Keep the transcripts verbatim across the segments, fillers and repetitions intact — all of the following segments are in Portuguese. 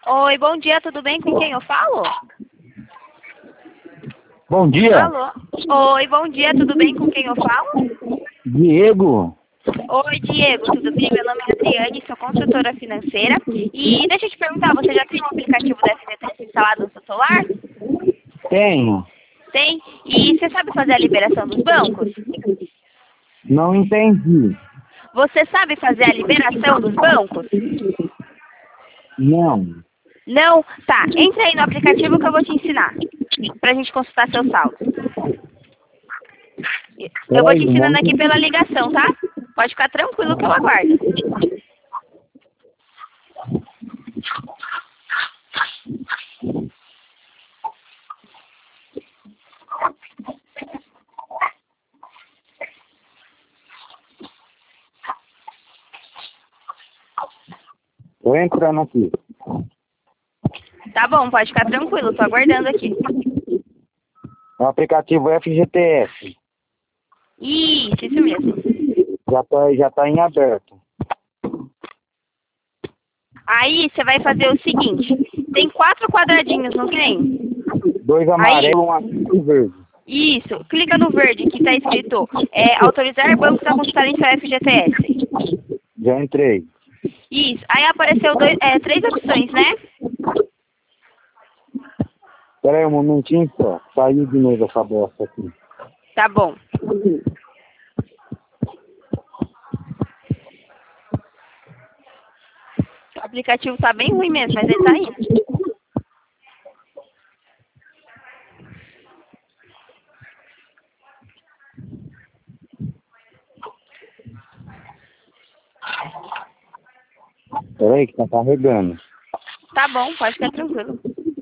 Oi, bom dia, tudo bem? Com quem eu falo? Bom dia, Alô? Oi, bom dia, tudo bem? Com quem eu falo? Diego. Oi, Diego, tudo bem? Meu nome é Adriane, sou consultora financeira. E deixa eu te perguntar, você já tem um aplicativo da F G T S instalado no seu celular? Tenho. Tem? E você sabe fazer a liberação dos bancos? Não entendi. Você sabe fazer a liberação dos bancos? Não. Não? Tá, entra aí no aplicativo que eu vou te ensinar, pra gente consultar seu saldo. Eu vou te Peraí, um ensinando aqui momento. pela ligação, tá? Pode ficar tranquilo que eu aguardo. Tô entrando aqui. Tá bom, pode ficar tranquilo, tô aguardando aqui. O aplicativo F G T S. Isso, isso mesmo. Já tá, já tá em aberto. Aí você vai fazer o seguinte, tem quatro quadradinhos, não tem? Dois amarelos, um azul e um verde. Isso, clica no verde que tá escrito é, autorizar bancos a consultarem seu F G T S. Já entrei. Isso, aí apareceu dois, é, três opções, né? Peraí um momentinho só. Saiu de novo essa bosta aqui. Tá bom. O aplicativo tá bem ruim mesmo, mas ele tá indo. Peraí que tá carregando. Tá bom, pode ficar tranquilo.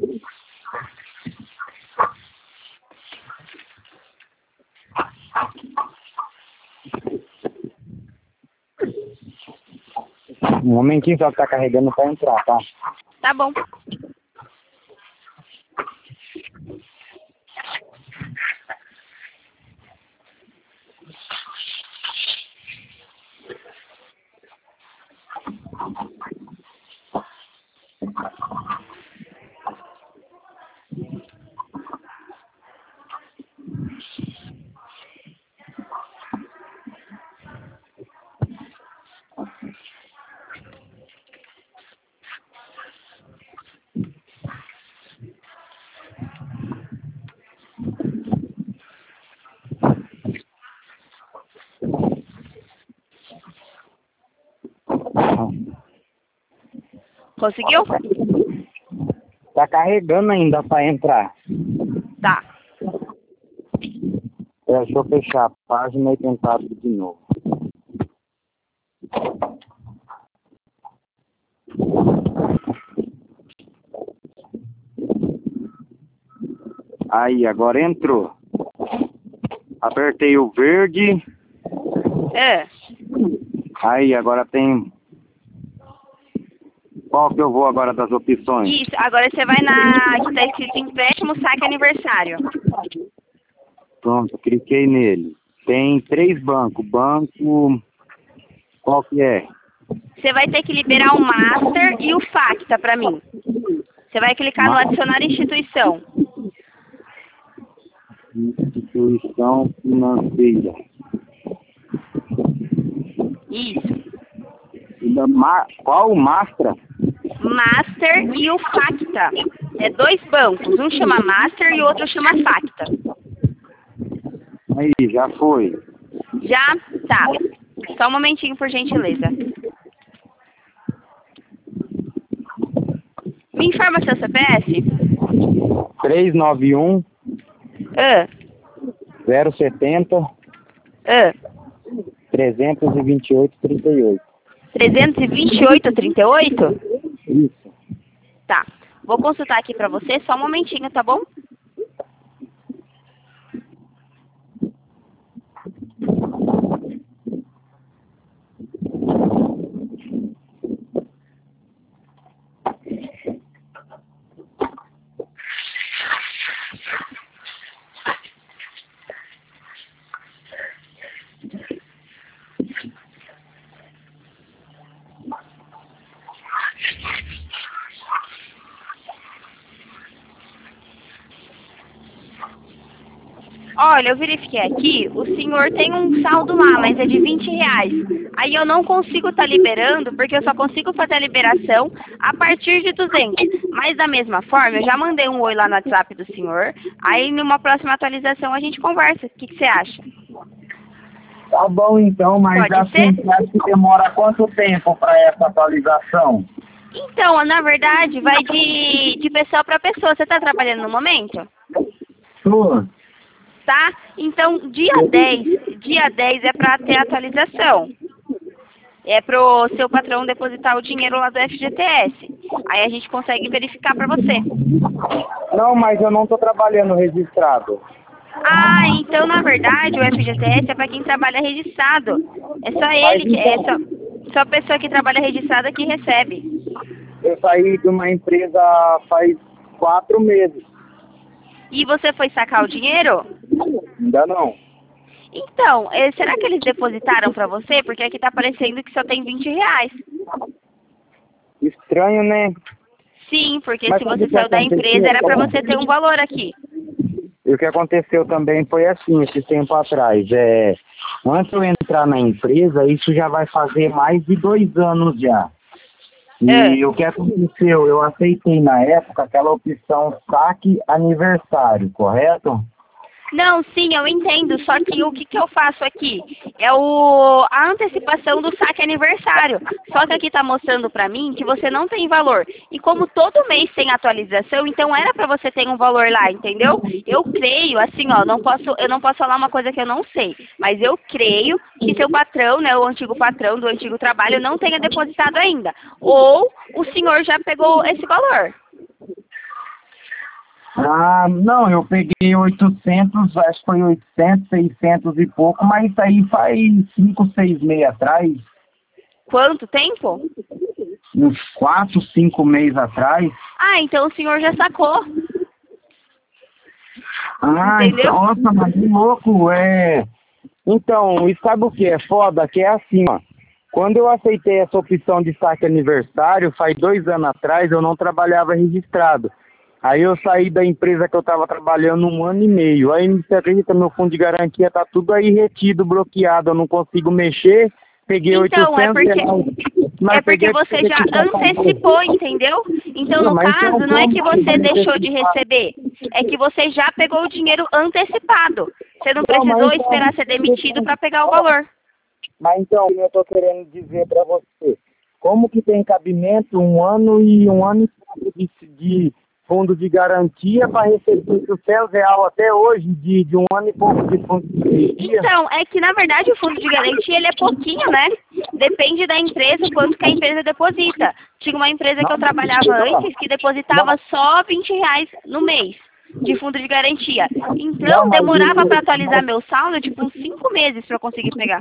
Um momentinho só que tá carregando pra entrar, tá? Tá bom. Conseguiu? Tá carregando ainda pra entrar. Tá. É, deixa eu fechar a página e tentar abrir de novo. Aí, agora entrou. Apertei o verde. É. Aí, agora tem... Qual que eu vou agora das opções? Isso, agora você vai na que tá escrito empréstimo, saque aniversário. Pronto, cliquei nele. Tem três bancos. Banco... Qual que é? Você vai ter que liberar o Master e o Facta pra mim. Você vai clicar no Ma- adicionar instituição. Instituição financeira. Isso. E da Ma- Qual o Mastra? Master e o Facta. É dois bancos, um chama Master e o outro chama Facta. Aí, já foi. Já? Tá. Só um momentinho, por gentileza. Me informa seu C P F? trezentos e noventa e um, Ah, zero setenta, ah. trezentos e vinte e oito, trinta e oito. trezentos e vinte e oito, trinta e oito? Isso. Tá. Vou consultar aqui pra você, só um momentinho, tá bom? Olha, eu verifiquei aqui, o senhor tem um saldo lá, mas é de vinte reais. Aí eu não consigo estar liberando, porque eu só consigo fazer a liberação a partir de duzentos. Mas da mesma forma, eu já mandei um oi lá no WhatsApp do senhor. Aí numa próxima atualização a gente conversa. O que, que você acha? Tá bom então, mas Pode assim, ser? você acha que demora quanto tempo para essa atualização? Então, na verdade, vai de, de pessoa para pessoa. Você está trabalhando no momento? Sua? Tá? Então, dia dez, dia dez é para ter atualização. É pro seu patrão depositar o dinheiro lá do F G T S. Aí a gente consegue verificar para você. Não, mas eu não tô trabalhando registrado. Ah, então na verdade o F G T S é para quem trabalha registrado. É só ele, que é só, só a pessoa que trabalha registrada que recebe. Eu saí de uma empresa faz quatro meses. E você foi sacar o dinheiro? Ainda não. Então, eh, será que eles depositaram para você? Porque aqui tá aparecendo que só tem vinte reais. Estranho, né? Sim, porque Mas se sabe você o que saiu da aconteceu? empresa era para você ter um valor aqui. E o que aconteceu também foi assim, esse tempo atrás. É, antes de eu entrar na empresa, isso já vai fazer mais de dois anos já. E É. o que aconteceu? Eu aceitei na época aquela opção saque aniversário, correto? Não, sim, eu entendo, só que o que, que eu faço aqui? É o, a antecipação do saque aniversário. Só que aqui tá mostrando pra mim que você não tem valor. E como todo mês tem atualização, então era pra você ter um valor lá, entendeu? Eu creio, assim, ó, não posso, eu não posso falar uma coisa que eu não sei, mas eu creio que seu patrão, né, o antigo patrão do antigo trabalho, não tenha depositado ainda. Ou o senhor já pegou esse valor. Ah, não, eu peguei oitocentos, acho que foi oitocentos, seiscentos e pouco, mas isso aí faz cinco, seis meses atrás, Quanto tempo? uns quatro, cinco meses atrás. Ah, então o senhor já sacou. Ah, Entendeu? nossa, mas que louco, é... Então, e sabe o que é foda? Que é assim, ó, quando eu aceitei essa opção de saque aniversário, faz dois anos atrás, eu não trabalhava registrado. Aí eu saí da empresa que eu estava trabalhando um ano e meio. Aí você acredita, meu fundo de garantia tá tudo aí retido, bloqueado, eu não consigo mexer. Peguei Então, é oitocentos porque, reais. é porque peguei- você peguei já que pagar. antecipou, entendeu? Então, Não, no mas então, caso, não é que como você que deixou de antecipar? receber, é que você já pegou o dinheiro antecipado. Você não Não, mas precisou então, esperar ser demitido para pegar o valor. Mas então, eu tô querendo dizer para você, como que tem cabimento um ano e um ano e pouco de, de fundo de garantia para receber oitocentos reais até hoje, de, de um ano e pouco de fundo de garantia? Então, é que na verdade o fundo de garantia ele é pouquinho, né? Depende da empresa, quanto que a empresa deposita. Tinha uma empresa que eu trabalhava antes que depositava só vinte reais no mês de fundo de garantia. Então, Não, mas demorava isso- para atualizar meu saldo, tipo, uns cinco meses para eu conseguir pegar.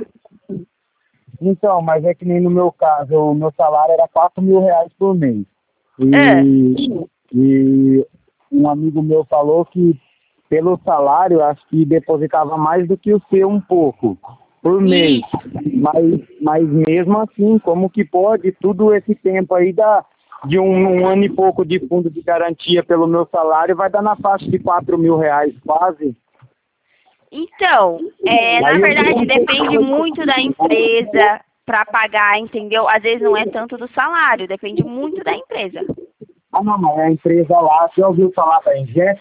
Então, mas é que nem no meu caso, o meu salário era quatro mil reais por mês. É. E, e um amigo meu falou que pelo salário, acho que depositava mais do que o seu um pouco por mês. Mas, mas mesmo assim, como que pode tudo esse tempo aí dá de um, um ano e pouco de fundo de garantia pelo meu salário, vai dar na faixa de quatro mil reais quase. Então, é, na Aí eu- verdade, depende muito da empresa para pagar, entendeu? Às vezes não é tanto do salário, depende muito da empresa. Ah, não, mas a empresa lá, você já ouviu falar da Engef?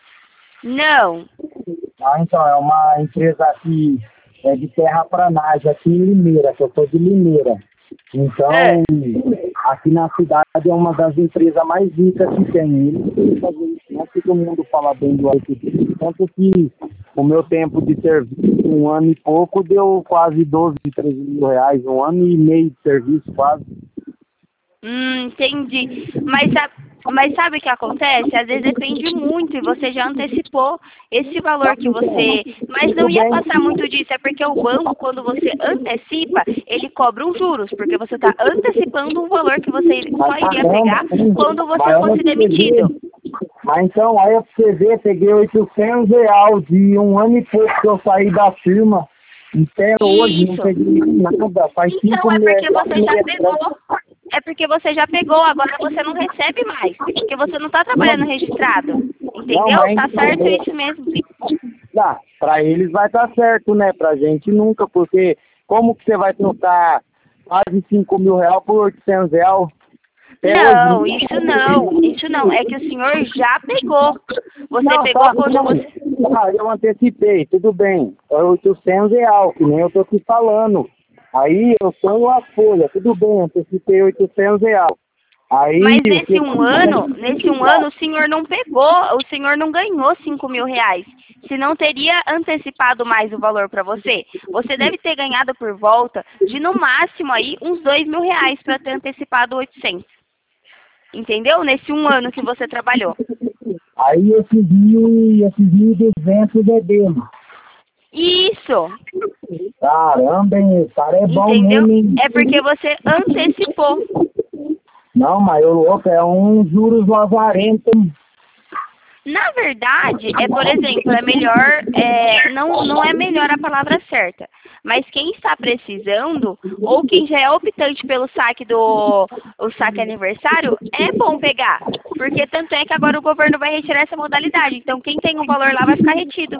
Não. Ah, então, é uma empresa aqui é de terraplanagem, aqui em Limeira, que eu sou de Limeira. Então, É. aqui na cidade é uma das empresas mais ricas que tem. Eles fazem isso, não todo mundo fala bem do I T, tanto que o meu tempo de serviço, um ano e pouco, deu quase doze, treze mil reais, um ano e meio de serviço quase. Hum, entendi. Mas, sa- mas sabe o que acontece? Às vezes depende muito e você já antecipou esse valor que você... Mas não ia passar muito disso, é porque o banco, quando você antecipa, ele cobra uns juros, porque você está antecipando um valor que você só iria pegar quando você fosse demitido. Mas então, aí pra você ver, peguei oitocentos reais de um ano e pouco que eu saí da firma. Até hoje não Isso. peguei nada, faz cinco Então, é meses. porque você já pegou. É porque você já pegou, agora você não recebe mais. Porque você não está trabalhando registrado. Entendeu? mas- Tá certo isso mesmo. Ah, pra eles vai estar certo, né? Pra gente nunca, porque como que você vai trocar quase cinco mil reais por oitocentos reais? Até Não, hoje. isso não, isso não. É que o senhor já pegou. Você Não, pegou tá, quando não. você... Ah, eu antecipei, tudo bem. É oitocentos reais, que nem eu tô te falando. Aí eu tenho a folha, tudo bem, antecipei oitocentos reais. Aí, Mas o nesse que- um ano, nesse um ano o senhor não pegou, o senhor não ganhou cinco mil reais. Senão teria antecipado mais o valor para você. Você deve ter ganhado por volta de no máximo aí uns dois mil reais para ter antecipado oitocentos. Entendeu? Nesse um ano que você trabalhou. aí esses mil, esses mil e duzentos é dele. Isso, Caramba, hein? Esse cara é bom entendeu? mesmo, hein? É porque você antecipou. Não, mas o louco é um juros lazarento. Na verdade, é, por exemplo, é melhor, é, não, não é melhor a palavra certa, mas quem está precisando, ou quem já é optante pelo saque do o saque aniversário, é bom pegar, porque tanto é que agora o governo vai retirar essa modalidade, então quem tem um valor lá vai ficar retido,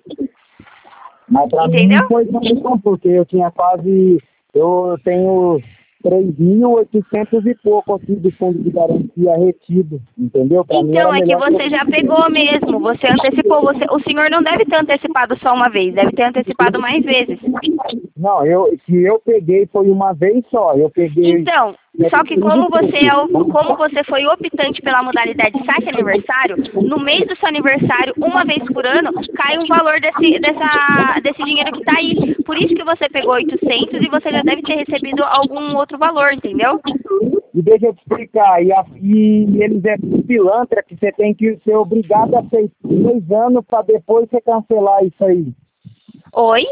Mas pra mim entendeu? não foi tão bom, porque eu tinha quase. Eu tenho três mil e oitocentos e pouco aqui do fundo de garantia retido, entendeu? Pra mim era Então, é que melhor. você já pegou mesmo, você antecipou, você, o senhor não deve ter antecipado só uma vez, deve ter antecipado mais vezes. Não, eu, que eu peguei foi uma vez só. Eu peguei. Então, só que como você é o, como você foi optante pela modalidade saque aniversário, no mês do seu aniversário, uma vez por ano, cai um valor desse, dessa, desse dinheiro que está aí. Por isso que você pegou oitocentos e você já deve ter recebido algum outro valor, entendeu? E deixa eu te explicar, e, a, e eles é pilantra que você tem que ser obrigado a aceitar dois anos para depois você cancelar isso aí. Oi?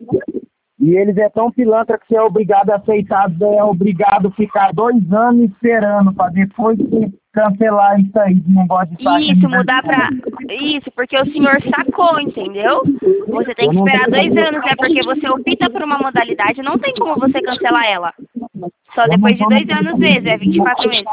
E eles é tão pilantra que você é obrigado a aceitar, é obrigado a ficar dois anos esperando para depois você cancelar isso aí, que não gosta de saque Isso, mudar aniversário. pra. Isso, porque o senhor sacou, entendeu? Você tem que esperar dois anos, né? Porque você opta por uma modalidade, não tem como você cancelar ela. Só Eu não depois de tô dois no- anos mesmo, é vinte e quatro meses.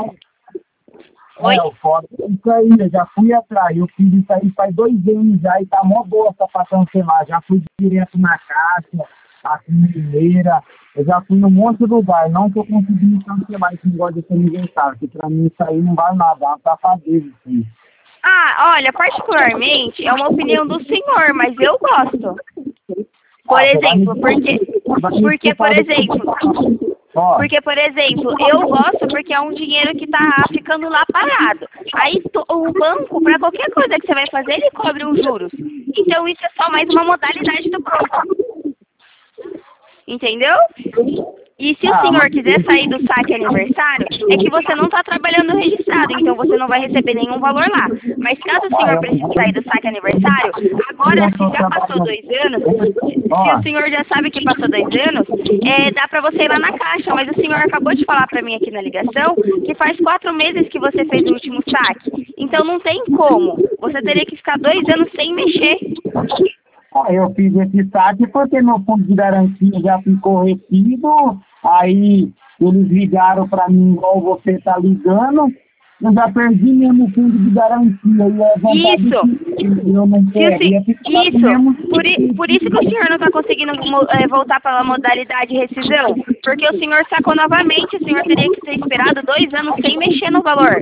Oi? É, o foda é isso aí, eu já fui atrás, eu fiz isso aí faz dois anos já e tá mó bosta pra cancelar, já fui direto na caixa, aqui em Mineira, eu já fui num monte de lugar, não tô conseguindo cancelar esse negócio desse aniversário, que pra mim isso aí não vale nada, é uma safadeza isso aí. Ah, olha, particularmente é uma opinião do senhor, mas eu gosto. Por Ah, você vai me- exemplo, porque, vai me porque por desculpar do- exemplo, Ó, porque, por exemplo, eu gosto porque é um dinheiro que tá ficando lá parado. Aí to- o banco, para qualquer coisa que você vai fazer, ele cobre os juros. Então isso é só mais uma modalidade do banco. Entendeu? E se o Ah, senhor mas- quiser sair do saque aniversário, é que você não está trabalhando registrado, então você não vai receber nenhum valor lá. Mas caso o senhor precise sair do saque aniversário, agora se já passou dois anos, se o senhor já sabe que passou dois anos, é, dá para você ir lá na caixa, mas o senhor acabou de falar para mim aqui na ligação que faz quatro meses que você fez o último saque. Então não tem como. Você teria que ficar dois anos sem mexer. Ah, eu fiz esse saque porque meu fundo de garantia já ficou retido, aí eles ligaram para mim igual você tá ligando, eu já perdi mesmo o fundo de garantia. E é vontade Isso. que eu não Se o quero, se- ia ficar Isso, mesmo. por, i- por isso que o senhor não está conseguindo mo- eh, voltar para a modalidade rescisão, porque o senhor sacou novamente, o senhor teria que ter esperado dois anos sem mexer no valor.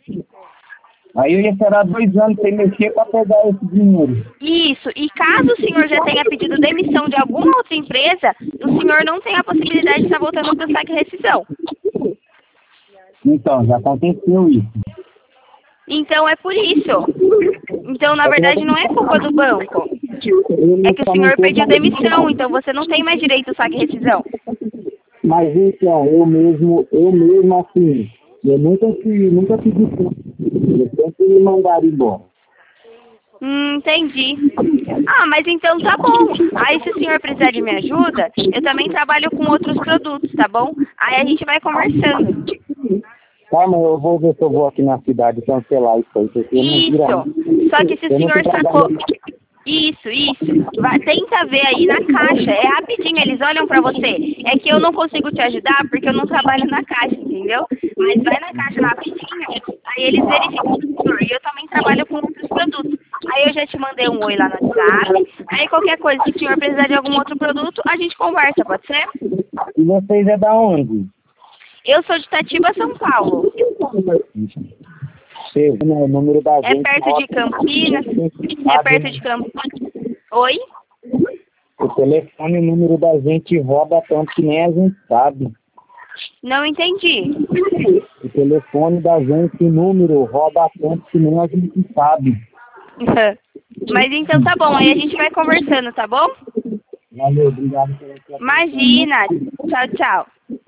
Aí eu ia esperar dois anos sem mexer para pegar esse dinheiro. Isso, e caso o senhor já tenha pedido demissão de alguma outra empresa, o senhor não tem a possibilidade de estar voltando para o saque rescisão. Então, já aconteceu isso. Então é por isso. Então, na verdade, não é culpa do banco. É que o senhor pediu demissão, então você não tem mais direito ao saque rescisão. Mas então, eu mesmo, eu mesmo assim, eu nunca, fui- nunca pedi tempo. Eu sempre me mandaram embora. Hum, entendi. Ah, mas então tá bom. Aí se o senhor precisar de minha ajuda, eu também trabalho com outros produtos, tá bom? Aí a gente vai conversando. Calma, eu vou ver se eu vou aqui na cidade cancelar isso aí, porque eu não vira. Isso. Só que se o Eu não senhor tô sacou... trabalhando. Isso, isso. Vai, tenta ver aí na caixa. É rapidinho, eles olham pra você. É que eu não consigo te ajudar porque eu não trabalho na caixa, entendeu? Mas vai na caixa rapidinho, aí eles verificam o senhor. E eu também trabalho com outros produtos. Aí eu já te mandei um oi lá no WhatsApp. Aí qualquer coisa, se o senhor precisar de algum outro produto, a gente conversa, pode ser? E vocês é da onde? Eu sou de Itatiba, São Paulo. Sei, né, o número da É gente. perto de Campinas. É perto de Campinas. Oi? O telefone e o número da gente roda tanto que nem a gente sabe. Não entendi. O telefone da gente e o número roda tanto que nem a gente sabe. Mas então tá bom, aí a gente vai conversando, tá bom? Valeu, obrigado pela sua Imagina. Tchau, tchau.